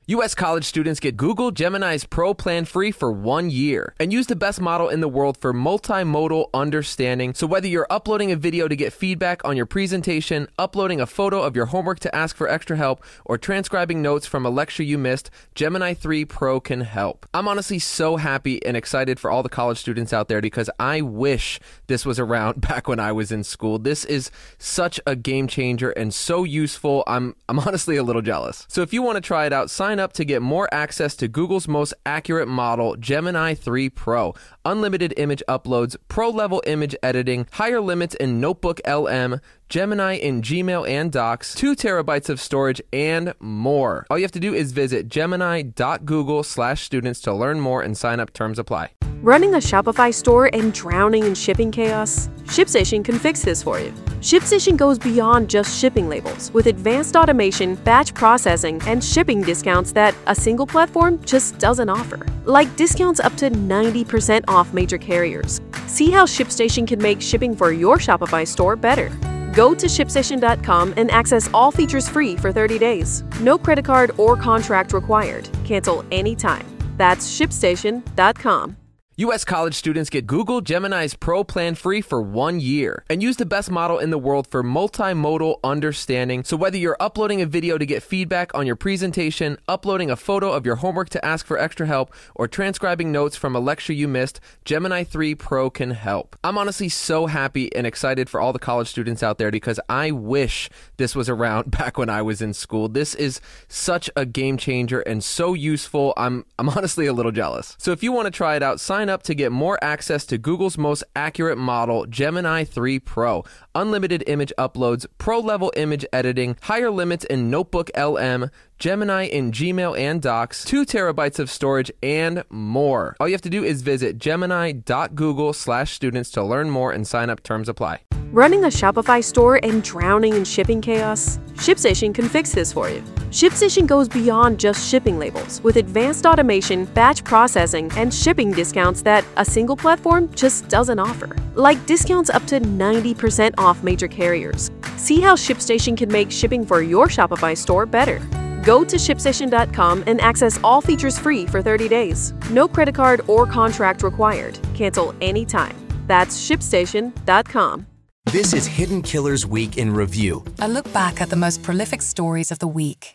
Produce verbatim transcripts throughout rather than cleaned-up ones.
U S college students get Google Gemini's Pro plan free for one year and use the best model in the world for multimodal understanding. So whether you're uploading a video to get feedback on your presentation, uploading a photo of your homework to ask for extra help, or transcribing notes from a lecture you missed, Gemini three Pro can help. I'm honestly so happy and excited for all the college students out there because I wish this was around back when I was in school. This is such a game changer and so useful. I'm I'm honestly a little jealous. So if you want to try it out, sign up to get more access to Google's most accurate model, Gemini three Pro. Unlimited image uploads, pro-level image editing, higher limits in Notebook L M, Gemini in Gmail and Docs, two terabytes of storage, and more. All you have to do is visit gemini.google slash students to learn more and sign up. Terms apply. Running a Shopify store and drowning in shipping chaos? ShipStation can fix this for you. ShipStation goes beyond just shipping labels with advanced automation, batch processing, and shipping discounts that a single platform just doesn't offer. Like discounts up to ninety percent off major carriers. See how ShipStation can make shipping for your Shopify store better. Go to ShipStation dot com and access all features free for thirty days. No credit card or contract required. Cancel anytime. That's ShipStation dot com. U S college students get Google Gemini's Pro plan free for one year and use the best model in the world for multimodal understanding. So whether you're uploading a video to get feedback on your presentation, uploading a photo of your homework to ask for extra help, or transcribing notes from a lecture you missed, Gemini three Pro can help. I'm honestly so happy and excited for all the college students out there because I wish this was around back when I was in school. This is such a game changer and so useful. I'm I'm honestly a little jealous. So if you want to try it out, sign up to get more access to Google's most accurate model, Gemini three Pro. Unlimited image uploads, pro-level image editing, higher limits in Notebook L M, Gemini in Gmail and Docs, two terabytes of storage, and more. All you have to do is visit gemini.google slash students to learn more and sign up. Terms apply. Running a Shopify store and drowning in shipping chaos? ShipStation can fix this for you. ShipStation goes beyond just shipping labels with advanced automation, batch processing, and shipping discounts that a single platform just doesn't offer. Like discounts up to ninety percent off major carriers. See how ShipStation can make shipping for your Shopify store better. Go to ShipStation dot com and access all features free for thirty days. No credit card or contract required. Cancel anytime. That's ShipStation dot com. This is Hidden Killers Week in Review. A look back at the most prolific stories of the week.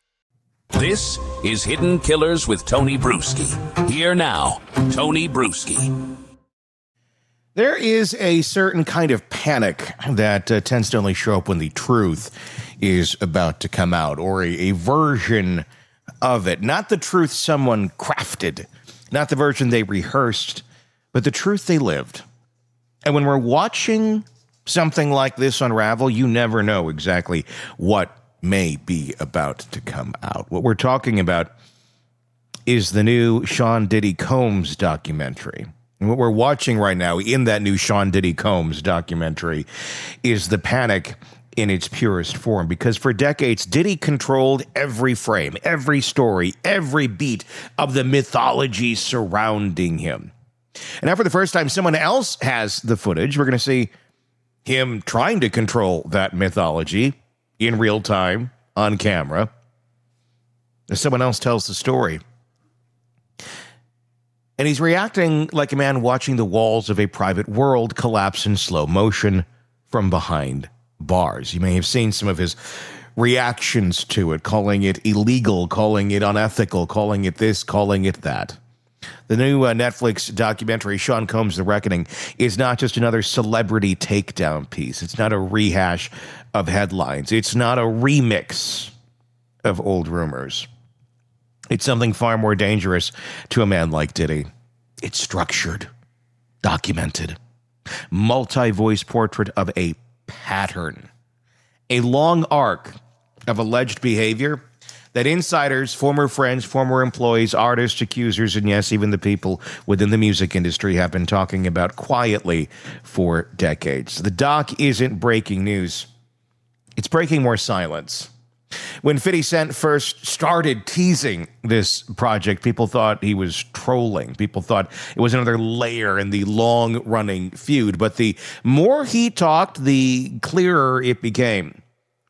This is Hidden Killers with Tony Bruschi. Here now, Tony Bruschi. There is a certain kind of panic that uh, tends to only show up when the truth is about to come out, or a, a version of it. Not the truth someone crafted, not the version they rehearsed, but the truth they lived. And when we're watching something like this unravel, you never know exactly what may be about to come out. What we're talking about is the new Sean Diddy Combs documentary. And what we're watching right now in that new Sean Diddy Combs documentary is the panic in its purest form. Because for decades, Diddy controlled every frame, every story, every beat of the mythology surrounding him. And now for the first time, someone else has the footage. We're going to see him trying to control that mythology in real time, on camera, as someone else tells the story. And he's reacting like a man watching the walls of a private world collapse in slow motion from behind bars. You may have seen some of his reactions to it, calling it illegal, calling it unethical, calling it this, calling it that. The new uh, Netflix documentary, Sean Combs: The Reckoning, is not just another celebrity takedown piece. It's not a rehash of headlines. It's not a remix of old rumors. It's something far more dangerous to a man like Diddy. It's structured, documented, multi-voice portrait of a pattern, a long arc of alleged behavior that insiders, former friends, former employees, artists, accusers, and yes, even the people within the music industry have been talking about quietly for decades. The doc isn't breaking news. It's breaking more silence. When fifty Cent first started teasing this project, people thought he was trolling. People thought it was another layer in the long-running feud. But the more he talked, the clearer it became.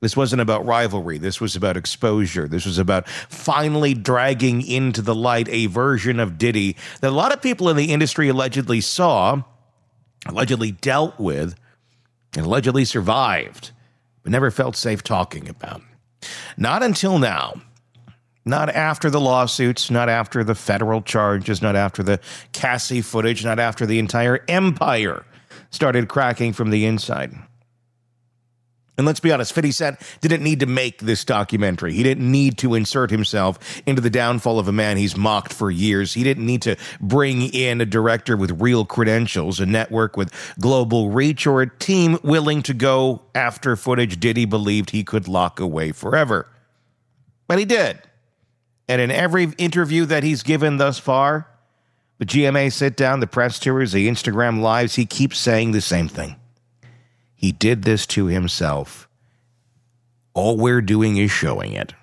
This wasn't about rivalry. This was about exposure. This was about finally dragging into the light a version of Diddy that a lot of people in the industry allegedly saw, allegedly dealt with, and allegedly survived, but never felt safe talking about. Not until now. Not after the lawsuits, not after the federal charges, not after the Cassie footage, not after the entire empire started cracking from the inside. And let's be honest, fifty Cent didn't need to make this documentary. He didn't need to insert himself into the downfall of a man he's mocked for years. He didn't need to bring in a director with real credentials, a network with global reach, or a team willing to go after footage Diddy believed he could lock away forever. But he did. And in every interview that he's given thus far, the G M A sit-down, the press tours, the Instagram lives, he keeps saying the same thing. He did this to himself. All we're doing is showing it.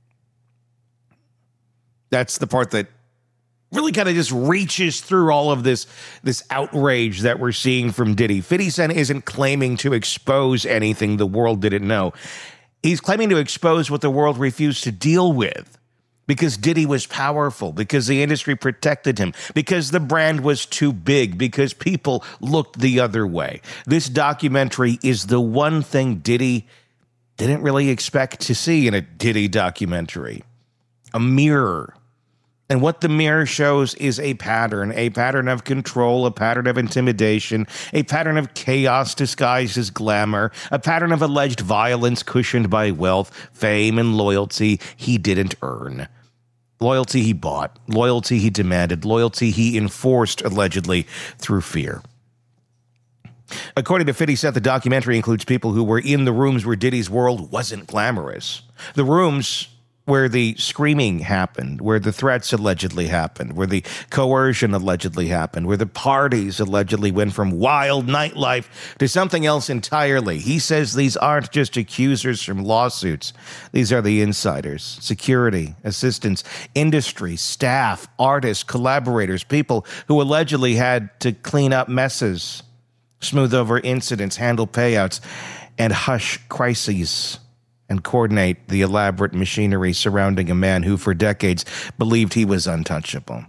That's the part that really kind of just reaches through all of this, this outrage that we're seeing from Diddy. fifty Cent isn't claiming to expose anything the world didn't know. He's claiming to expose what the world refused to deal with. Because Diddy was powerful, because the industry protected him, because the brand was too big, because people looked the other way. This documentary is the one thing Diddy didn't really expect to see in a Diddy documentary. A mirror. And what the mirror shows is a pattern, a pattern of control, a pattern of intimidation, a pattern of chaos disguised as glamour, a pattern of alleged violence cushioned by wealth, fame, and loyalty he didn't earn. Loyalty he bought, loyalty he demanded, loyalty he enforced, allegedly, through fear. According to fifty Cent, the documentary includes people who were in the rooms where Diddy's world wasn't glamorous. The rooms where the screaming happened, where the threats allegedly happened, where the coercion allegedly happened, where the parties allegedly went from wild nightlife to something else entirely. He says these aren't just accusers from lawsuits. These are the insiders, security, assistants, industry, staff, artists, collaborators, people who allegedly had to clean up messes, smooth over incidents, handle payouts, and hush crises, and coordinate the elaborate machinery surrounding a man who for decades believed he was untouchable.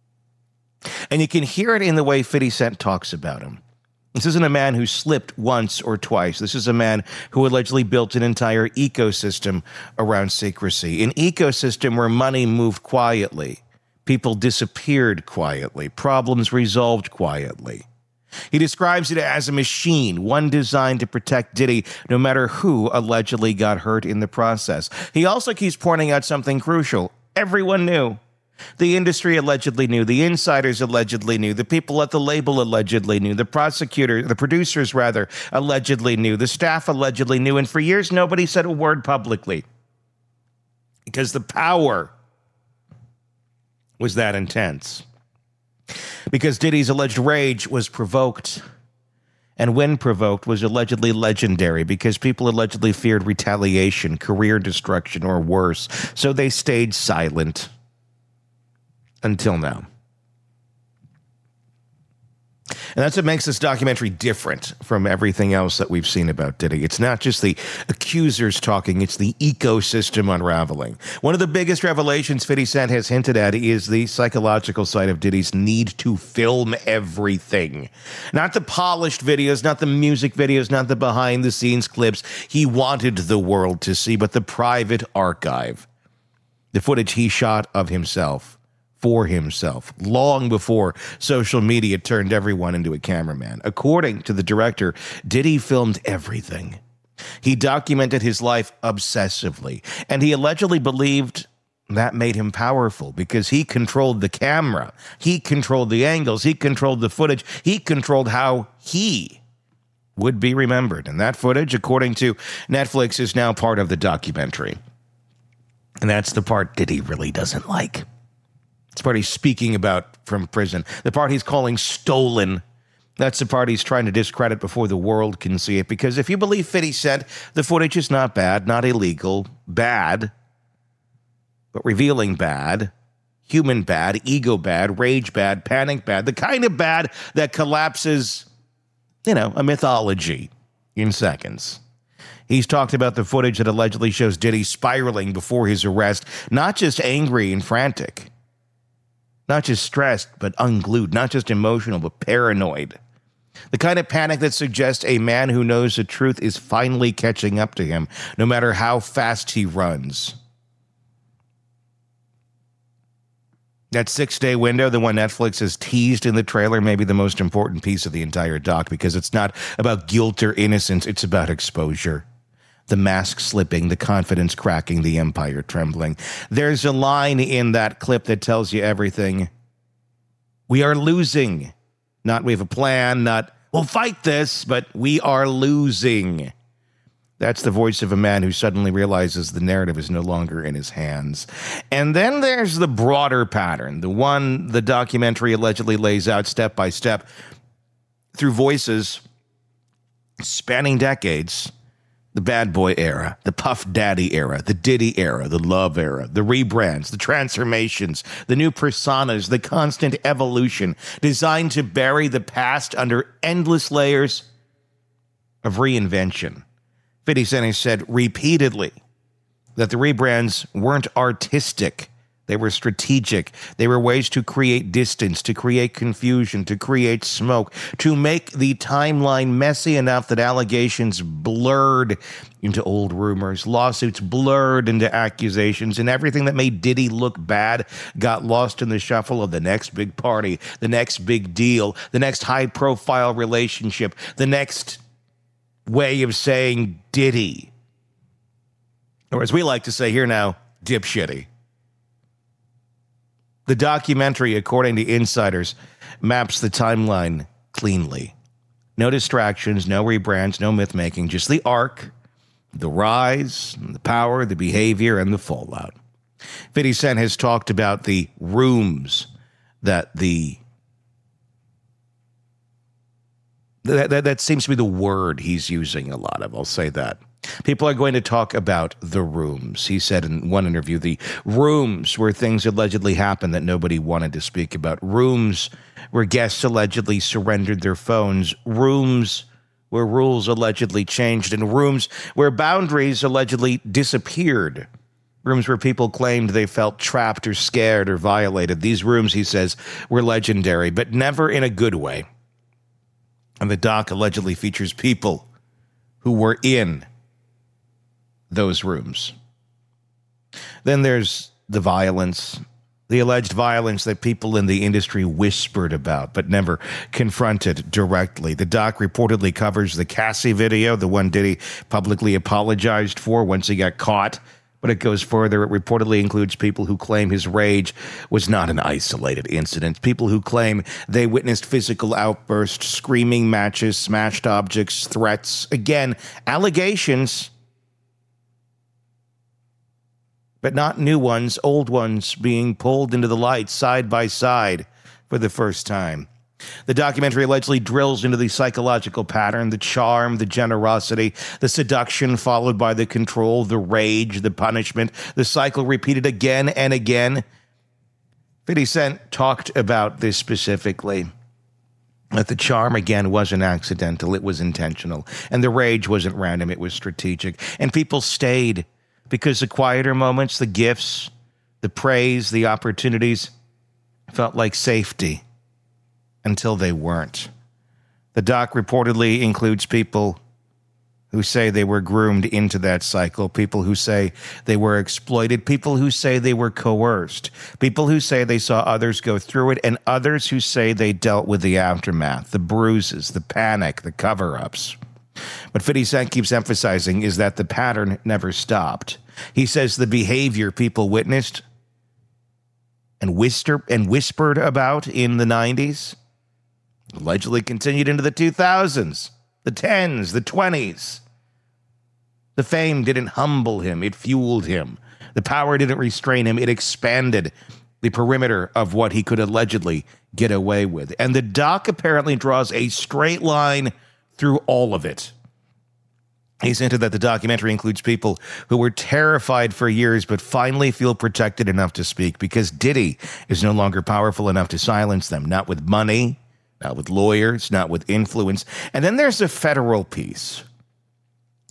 And you can hear it in the way fifty Cent talks about him. This isn't a man who slipped once or twice. This is a man who allegedly built an entire ecosystem around secrecy, an ecosystem where money moved quietly, people disappeared quietly, problems resolved quietly. He describes it as a machine, one designed to protect Diddy no matter who allegedly got hurt in the process. He also keeps pointing out something crucial. Everyone knew. The industry allegedly knew. The insiders allegedly knew. The people at the label allegedly knew. The prosecutor, the producers rather, allegedly knew. The staff allegedly knew. And for years, nobody said a word publicly. Because the power was that intense. Because Diddy's alleged rage was provoked, and when provoked was allegedly legendary, because people allegedly feared retaliation, career destruction, or worse, so they stayed silent until now. And that's what makes this documentary different from everything else that we've seen about Diddy. It's not just the accusers talking, it's the ecosystem unraveling. One of the biggest revelations fifty Cent has hinted at is the psychological side of Diddy's need to film everything. Not the polished videos, not the music videos, not the behind-the-scenes clips he wanted the world to see, but the private archive. The footage he shot of himself. For himself, long before social media turned everyone into a cameraman. According to the director, Diddy filmed everything. He documented his life obsessively, and he allegedly believed that made him powerful because he controlled the camera, he controlled the angles, he controlled the footage, he controlled how he would be remembered. And that footage, according to Netflix, is now part of the documentary. And that's the part Diddy really doesn't like. It's the part he's speaking about from prison. The part he's calling stolen. That's the part he's trying to discredit before the world can see it. Because if you believe fifty Cent, the footage is not bad, not illegal, bad, but revealing bad, human bad, ego bad, rage bad, panic bad, the kind of bad that collapses, you know, a mythology in seconds. He's talked about the footage that allegedly shows Diddy spiraling before his arrest, not just angry and frantic, not just stressed, but unglued, not just emotional, but paranoid. The kind of panic that suggests a man who knows the truth is finally catching up to him, no matter how fast he runs. That six-day window, the one Netflix has teased in the trailer, may be the most important piece of the entire doc, because it's not about guilt or innocence, it's about exposure. The mask slipping, the confidence cracking, the empire trembling. There's a line in that clip that tells you everything. We are losing. Not we have a plan, not we'll fight this, but we are losing. That's the voice of a man who suddenly realizes the narrative is no longer in his hands. And then there's the broader pattern, the one the documentary allegedly lays out step by step through voices spanning decades. The bad boy era, the Puff Daddy era, the Diddy era, the Love era, the rebrands, the transformations, the new personas, the constant evolution designed to bury the past under endless layers of reinvention. fifty Cent has said repeatedly that the rebrands weren't artistic. They were strategic. They were ways to create distance, to create confusion, to create smoke, to make the timeline messy enough that allegations blurred into old rumors, lawsuits blurred into accusations, and everything that made Diddy look bad got lost in the shuffle of the next big party, the next big deal, the next high-profile relationship, the next way of saying Diddy. Or as we like to say here now, dipshitty. The documentary, according to insiders, maps the timeline cleanly. No distractions, no rebrands, no myth-making, just the arc, the rise, the power, the behavior, and the fallout. fifty Cent has talked about the rooms that the... That, that, that seems to be the word he's using a lot of, I'll say that. People are going to talk about the rooms. He said in one interview, the rooms where things allegedly happened that nobody wanted to speak about. Rooms where guests allegedly surrendered their phones. Rooms where rules allegedly changed. And rooms where boundaries allegedly disappeared. Rooms where people claimed they felt trapped or scared or violated. These rooms, he says, were legendary, but never in a good way. And the doc allegedly features people who were in those rooms. Then there's the violence, the alleged violence that people in the industry whispered about but never confronted directly. The doc reportedly covers the Cassie video, the one Diddy publicly apologized for once he got caught. But it goes further. It reportedly includes people who claim his rage was not an isolated incident. People who claim they witnessed physical outbursts, screaming matches, smashed objects, threats. Again, allegations, but not new ones, old ones being pulled into the light side by side for the first time. The documentary allegedly drills into the psychological pattern, the charm, the generosity, the seduction followed by the control, the rage, the punishment, the cycle repeated again and again. fifty Cent talked about this specifically, that the charm, again, wasn't accidental, it was intentional. And the rage wasn't random, it was strategic. And people stayed because the quieter moments, the gifts, the praise, the opportunities felt like safety. Until they weren't. The doc reportedly includes people who say they were groomed into that cycle, people who say they were exploited, people who say they were coerced, people who say they saw others go through it, and others who say they dealt with the aftermath, the bruises, the panic, the cover-ups. What fifty Cent keeps emphasizing is that the pattern never stopped. He says the behavior people witnessed and whisper and whispered about in the nineties allegedly continued into the two thousands, the tens, the twenties. The fame didn't humble him, it fueled him. The power didn't restrain him, it expanded the perimeter of what he could allegedly get away with. And the doc apparently draws a straight line through all of it. He's hinted that the documentary includes people who were terrified for years but finally feel protected enough to speak because Diddy is no longer powerful enough to silence them, not with money, not with lawyers, not with influence. And then there's the federal piece.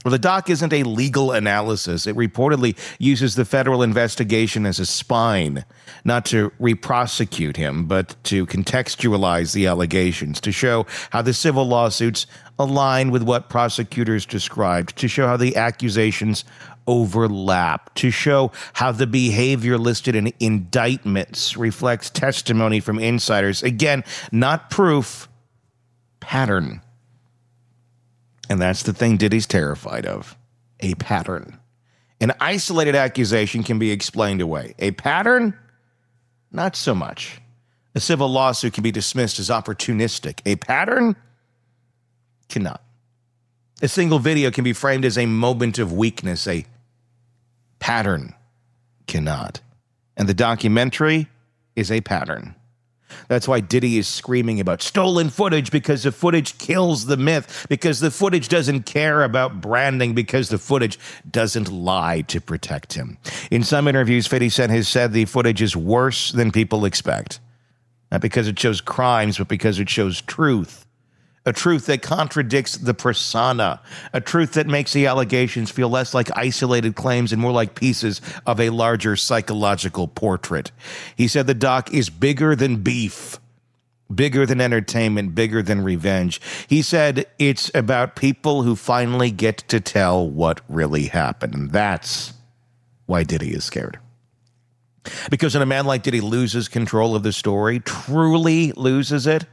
Well, the doc isn't a legal analysis. It reportedly uses the federal investigation as a spine, not to re-prosecute him, but to contextualize the allegations, to show how the civil lawsuits align with what prosecutors described, to show how the accusations overlap, to show how the behavior listed in indictments reflects testimony from insiders. Again, not proof, pattern. And that's the thing Diddy's terrified of, a pattern. An isolated accusation can be explained away. A pattern, not so much. A civil lawsuit can be dismissed as opportunistic. A pattern cannot. A single video can be framed as a moment of weakness. A pattern cannot. And the documentary is a pattern. That's why Diddy is screaming about stolen footage, because the footage kills the myth, because the footage doesn't care about branding, because the footage doesn't lie to protect him. In some interviews, fifty Cent has said the footage is worse than people expect. Not because it shows crimes, but because it shows truth. A truth that contradicts the persona. A truth that makes the allegations feel less like isolated claims and more like pieces of a larger psychological portrait. He said the doc is bigger than beef, bigger than entertainment, bigger than revenge. He said it's about people who finally get to tell what really happened. And that's why Diddy is scared. Because when a man like Diddy loses control of the story, truly loses it,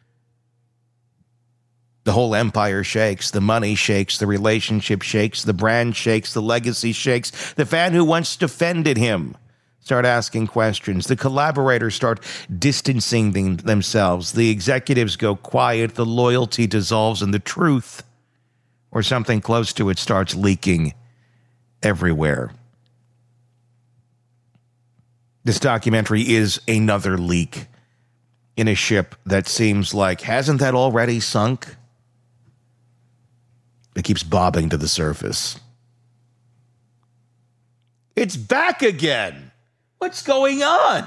the whole empire shakes, the money shakes, the relationship shakes, the brand shakes, the legacy shakes. The fan who once defended him start asking questions. The collaborators start distancing them, themselves. The executives go quiet. The loyalty dissolves, and the truth, or something close to it, starts leaking everywhere. This documentary is another leak in a ship that seems like, hasn't that already sunk? It keeps bobbing to the surface. It's back again. What's going on?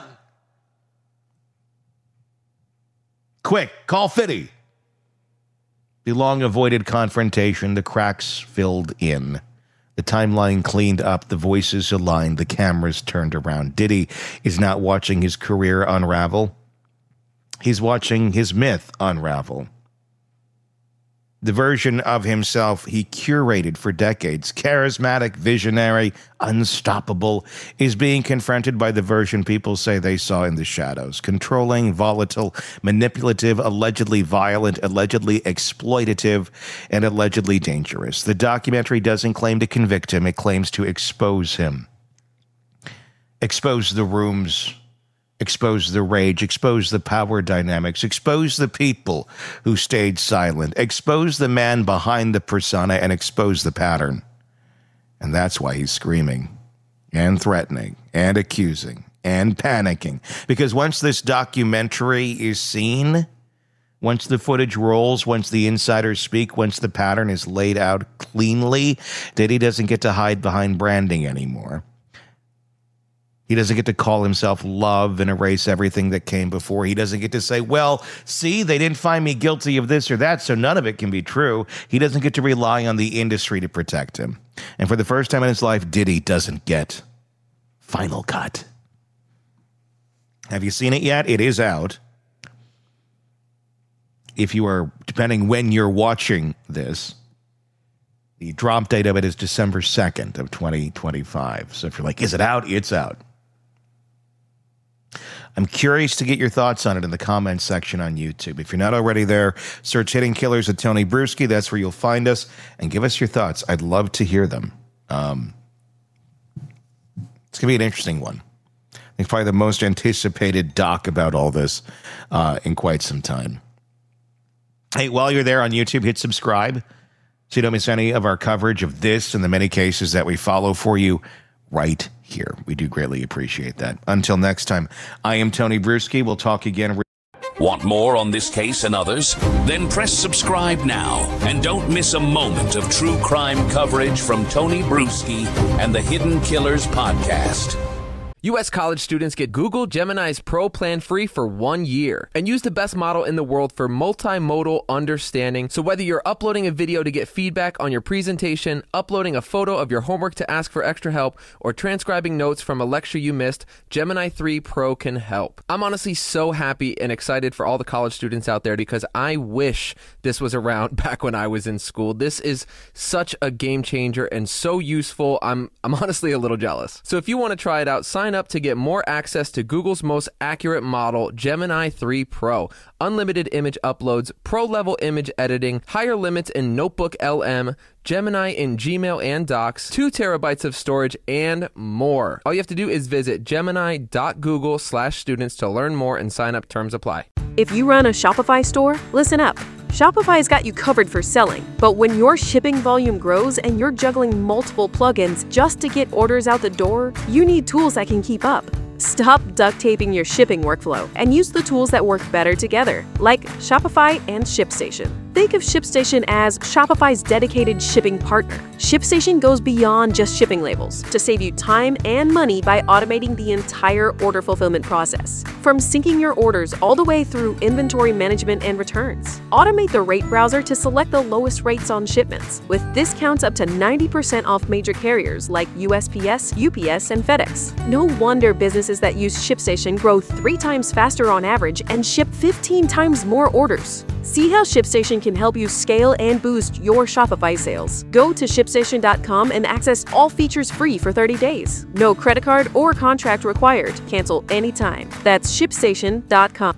Quick, call fifty. The long-avoided confrontation, the cracks filled in. The timeline cleaned up, the voices aligned, the cameras turned around. Diddy is not watching his career unravel. He's watching his myth unravel. The version of himself he curated for decades, charismatic, visionary, unstoppable, is being confronted by the version people say they saw in the shadows. Controlling, volatile, manipulative, allegedly violent, allegedly exploitative, and allegedly dangerous. The documentary doesn't claim to convict him, it claims to expose him. Expose the rooms, expose the rage, expose the power dynamics, expose the people who stayed silent, expose the man behind the persona, and expose the pattern. And that's why he's screaming and threatening and accusing and panicking. Because once this documentary is seen, once the footage rolls, once the insiders speak, once the pattern is laid out cleanly, Diddy doesn't get to hide behind branding anymore. He doesn't get to call himself love and erase everything that came before. He doesn't get to say, well, see, they didn't find me guilty of this or that, so none of it can be true. He doesn't get to rely on the industry to protect him. And for the first time in his life, Diddy doesn't get Final Cut. Have you seen it yet? It is out. If you are, depending when you're watching this, the drop date of it is December second of twenty twenty-five. So if you're like, is it out? It's out. I'm curious to get your thoughts on it in the comments section on YouTube. If you're not already there, search Hidden Killers with Tony Bruschi. That's where you'll find us. And give us your thoughts. I'd love to hear them. Um, it's going to be an interesting one. I think probably the most anticipated doc about all this uh, in quite some time. Hey, while you're there on YouTube, hit subscribe so you don't miss any of our coverage of this and the many cases that we follow for you right here. We do greatly appreciate that. Until next time, I am Tony Bruschi. We'll talk again. Want more on this case and others? Then press subscribe now and don't miss a moment of true crime coverage from Tony Bruschi and the Hidden Killers podcast. U S college students get Google Gemini's Pro plan free for one year and use the best model in the world for multimodal understanding. So whether you're uploading a video to get feedback on your presentation, uploading a photo of your homework to ask for extra help, or transcribing notes from a lecture you missed, Gemini three Pro can help. I'm honestly so happy and excited for all the college students out there because I wish this was around back when I was in school. This is such a game changer and so useful. I'm I'm honestly a little jealous. So if you want to try it out, sign up to get more access to Google's most accurate model, Gemini three Pro, unlimited image uploads, pro-level image editing, higher limits in Notebook L M, Gemini in Gmail and Docs, two terabytes of storage, and more. All you have to do is visit gemini.google slash students to learn more and sign up. Terms apply. If you run a Shopify store, listen up. Shopify's got you covered for selling, but when your shipping volume grows and you're juggling multiple plugins just to get orders out the door, you need tools that can keep up. Stop duct taping your shipping workflow and use the tools that work better together, like Shopify and ShipStation. Think of ShipStation as Shopify's dedicated shipping partner. ShipStation goes beyond just shipping labels to save you time and money by automating the entire order fulfillment process, from syncing your orders all the way through inventory management and returns. Automate the rate browser to select the lowest rates on shipments, with discounts up to ninety percent off major carriers like U S P S, U P S, and FedEx. No wonder businesses that use ShipStation grow three times faster on average and ship fifteen times more orders. See how ShipStation can help you scale and boost your Shopify sales. Go to ShipStation dot com and access all features free for thirty days. No credit card or contract required. Cancel anytime. That's ShipStation dot com.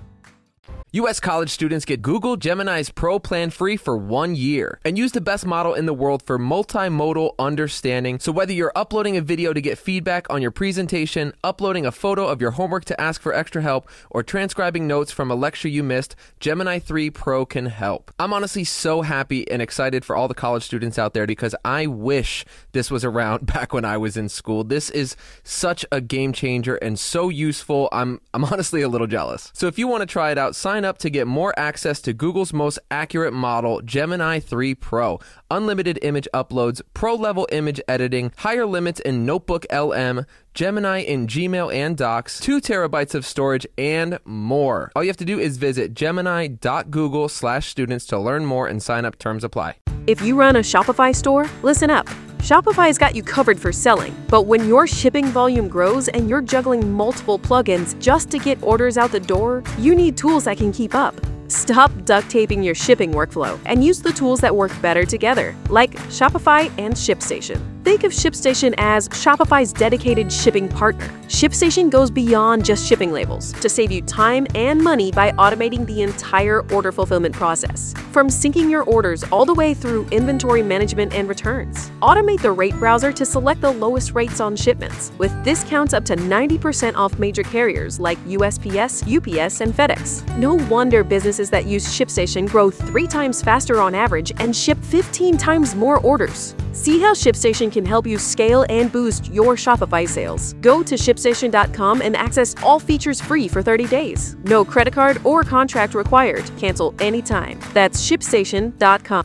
U S college students get Google Gemini's Pro plan free for one year and use the best model in the world for multimodal understanding. So whether you're uploading a video to get feedback on your presentation, uploading a photo of your homework to ask for extra help, or transcribing notes from a lecture you missed, Gemini three Pro can help. I'm honestly so happy and excited for all the college students out there because I wish this was around back when I was in school. This is such a game changer and so useful. I'm I'm honestly a little jealous. So if you want to try it out, sign up to get more access to Google's most accurate model, Gemini three Pro, unlimited image uploads, pro-level image editing, higher limits in Notebook L M, Gemini in Gmail and Docs, two terabytes of storage, and more. All you have to do is visit gemini.google slash students to learn more and sign up. Terms apply. If you run a Shopify store, listen up. Shopify's got you covered for selling, but when your shipping volume grows and you're juggling multiple plugins just to get orders out the door, you need tools that can keep up. Stop duct taping your shipping workflow and use the tools that work better together, like Shopify and ShipStation. Think of ShipStation as Shopify's dedicated shipping partner. ShipStation goes beyond just shipping labels to save you time and money by automating the entire order fulfillment process, from syncing your orders all the way through inventory management and returns. Automate the rate browser to select the lowest rates on shipments, with discounts up to ninety percent off major carriers like U S P S, U P S, and FedEx. No wonder businesses that use ShipStation grow three times faster on average and ship fifteen times more orders. See how ShipStation can help you scale and boost your Shopify sales. Go to ShipStation dot com and access all features free for thirty days. No credit card or contract required. Cancel anytime. That's ShipStation dot com.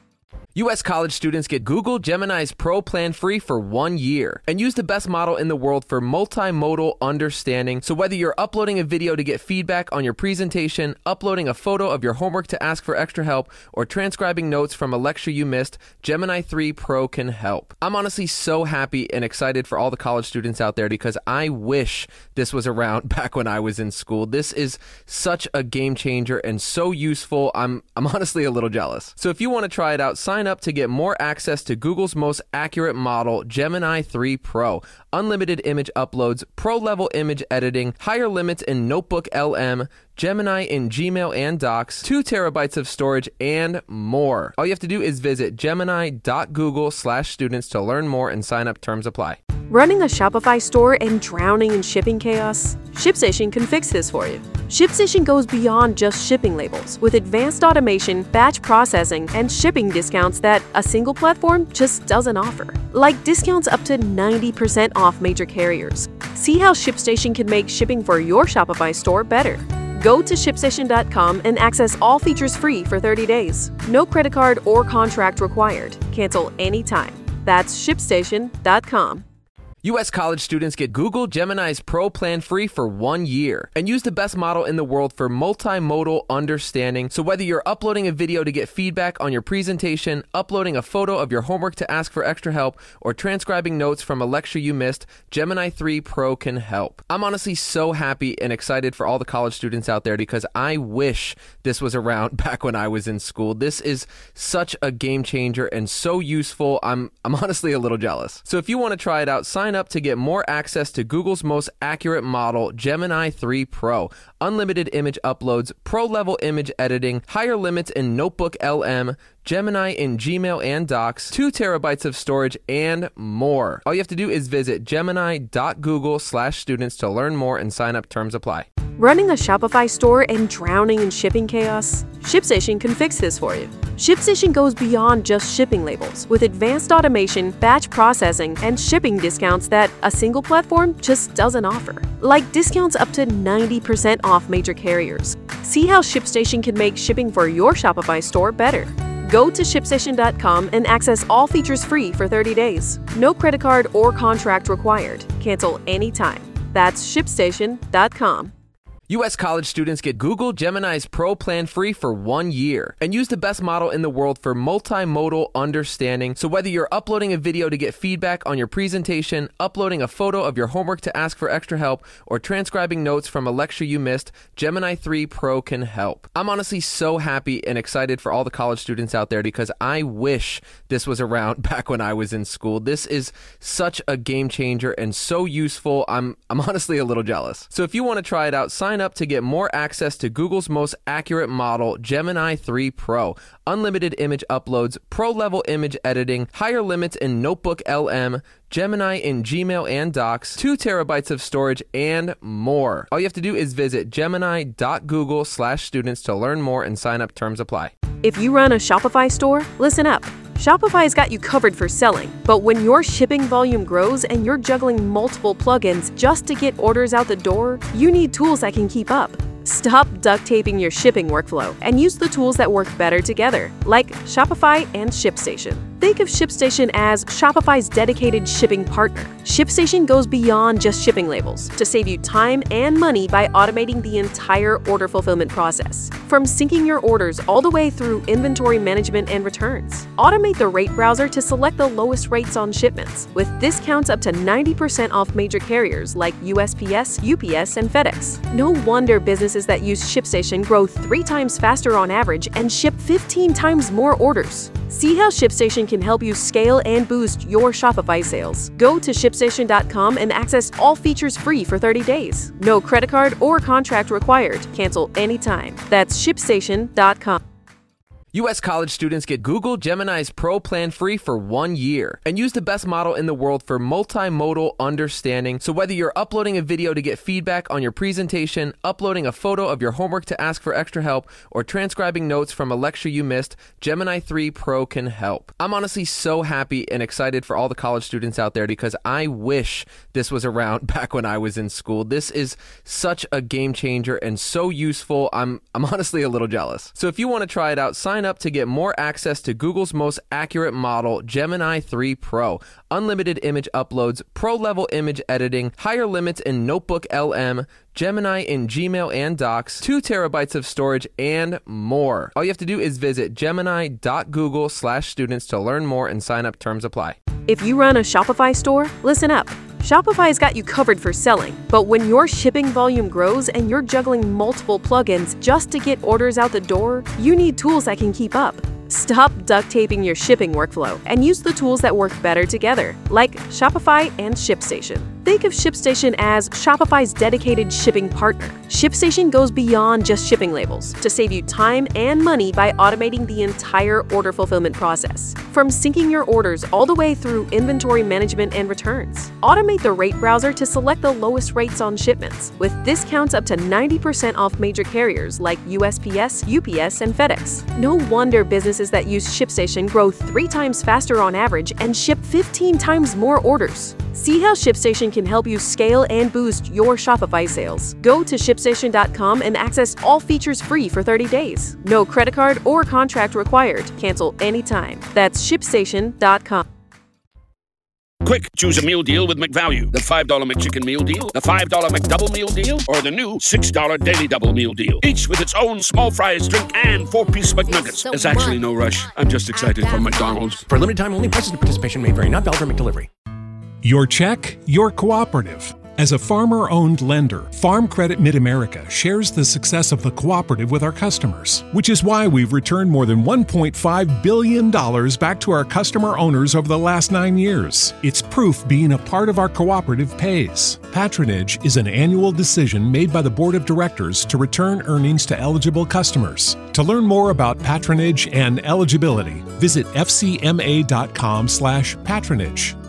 U S college students get Google Gemini's Pro plan free for one year and use the best model in the world for multimodal understanding. So whether you're uploading a video to get feedback on your presentation, uploading a photo of your homework to ask for extra help, or transcribing notes from a lecture you missed, Gemini three Pro can help. I'm honestly so happy and excited for all the college students out there because I wish this was around back when I was in school. This is such a game changer and so useful. I'm I'm honestly a little jealous. So if you want to try it out, sign up to get more access to Google's most accurate model, Gemini three Pro, unlimited image uploads, pro-level image editing, higher limits in Notebook L M, Gemini in Gmail and Docs, two terabytes of storage, and more. All you have to do is visit gemini.google slash students to learn more and sign up. Terms apply. Running a Shopify store and drowning in shipping chaos? ShipStation can fix this for you. ShipStation goes beyond just shipping labels with advanced automation, batch processing, and shipping discounts that a single platform just doesn't offer. Like discounts up to ninety percent off major carriers. See how ShipStation can make shipping for your Shopify store better. Go to ShipStation dot com and access all features free for thirty days. No credit card or contract required. Cancel anytime. That's ShipStation dot com. U S college students get Google Gemini's Pro plan free for one year and use the best model in the world for multimodal understanding. So whether you're uploading a video to get feedback on your presentation, uploading a photo of your homework to ask for extra help, or transcribing notes from a lecture you missed, Gemini three Pro can help. I'm honestly so happy and excited for all the college students out there because I wish this was around back when I was in school. This is such a game changer and so useful. I'm I'm honestly a little jealous. So if you want to try it out, sign up to get more access to Google's most accurate model, Gemini three Pro, unlimited image uploads, pro-level image editing, higher limits in Notebook L M, Gemini in Gmail and Docs, two terabytes of storage, and more. All you have to do is visit gemini.google slash students to learn more and sign up. Terms apply. Running a Shopify store and drowning in shipping chaos? ShipStation can fix this for you. ShipStation goes beyond just shipping labels with advanced automation, batch processing, and shipping discounts that a single platform just doesn't offer. Like discounts up to ninety percent off major carriers. See how ShipStation can make shipping for your Shopify store better. Go to ShipStation dot com and access all features free for thirty days. No credit card or contract required. Cancel anytime. That's ShipStation dot com. U S college students get Google Gemini's Pro plan free for one year and use the best model in the world for multimodal understanding. So whether you're uploading a video to get feedback on your presentation, uploading a photo of your homework to ask for extra help, or transcribing notes from a lecture you missed, Gemini three Pro can help. I'm honestly so happy and excited for all the college students out there because I wish this was around back when I was in school. This is such a game changer and so useful. I'm I'm honestly a little jealous. So if you want to try it out, sign up to get more access to Google's most accurate model, Gemini three Pro, unlimited image uploads, pro-level image editing, higher limits in Notebook L M, Gemini in Gmail and Docs, two terabytes of storage, and more. All you have to do is visit gemini.google slash students to learn more and sign up. Terms apply. If you run a Shopify store, listen up. Shopify's got you covered for selling, but when your shipping volume grows and you're juggling multiple plugins just to get orders out the door, you need tools that can keep up. Stop duct taping your shipping workflow and use the tools that work better together, like Shopify and ShipStation. Think of ShipStation as Shopify's dedicated shipping partner. ShipStation goes beyond just shipping labels to save you time and money by automating the entire order fulfillment process. From syncing your orders all the way through inventory management and returns. Automate the rate browser to select the lowest rates on shipments, with discounts up to ninety percent off major carriers like U S P S, U P S, and FedEx. No wonder businesses that use ShipStation grow three times faster on average and ship fifteen times more orders. See how ShipStation can help you scale and boost your Shopify sales. Go to ShipStation dot com and access all features free for thirty days. No credit card or contract required. Cancel anytime. That's ShipStation dot com. U S college students get Google Gemini's Pro plan free for one year and use the best model in the world for multimodal understanding. So whether you're uploading a video to get feedback on your presentation, uploading a photo of your homework to ask for extra help, or transcribing notes from a lecture you missed, Gemini three Pro can help. I'm honestly so happy and excited for all the college students out there because I wish this was around back when I was in school. This is such a game changer and so useful. I'm I'm honestly a little jealous. So if you want to try it out, sign up to get more access to Google's most accurate model, Gemini three Pro, unlimited image uploads, pro-level image editing, higher limits in Notebook L M, Gemini in Gmail and Docs, two terabytes of storage, and more. All you have to do is visit gemini.google slash students to learn more and sign up. Terms apply. If you run a Shopify store, listen up. Shopify's got you covered for selling, but when your shipping volume grows and you're juggling multiple plugins just to get orders out the door, you need tools that can keep up. Stop duct taping your shipping workflow and use the tools that work better together, like Shopify and ShipStation. Think of ShipStation as Shopify's dedicated shipping partner. ShipStation goes beyond just shipping labels to save you time and money by automating the entire order fulfillment process. From syncing your orders all the way through inventory management and returns. Automate the rate browser to select the lowest rates on shipments, with discounts up to ninety percent off major carriers like U S P S, U P S, and FedEx. No wonder businesses that use ShipStation grow three times faster on average and ship fifteen times more orders. See how ShipStation can help you scale and boost your Shopify sales. Go to ShipStation dot com and access all features free for thirty days. No credit card or contract required. Cancel anytime. That's ShipStation dot com. Quick, choose a meal deal with McValue. The five dollar McChicken meal deal, the five dollar McDouble meal deal, or the new six dollar Daily Double meal deal. Each with its own small fries, drink, and four-piece McNuggets. There's actually no rush. I'm just excited for McDonald's. For a limited time only, prices and participation may vary. Not valid for McDelivery. Your check, your cooperative. As a farmer-owned lender, Farm Credit Mid-America shares the success of the cooperative with our customers, which is why we've returned more than one point five billion dollars back to our customer owners over the last nine years. It's proof being a part of our cooperative pays. Patronage is an annual decision made by the Board of Directors to return earnings to eligible customers. To learn more about patronage and eligibility, visit f c m a dot com slash patronage.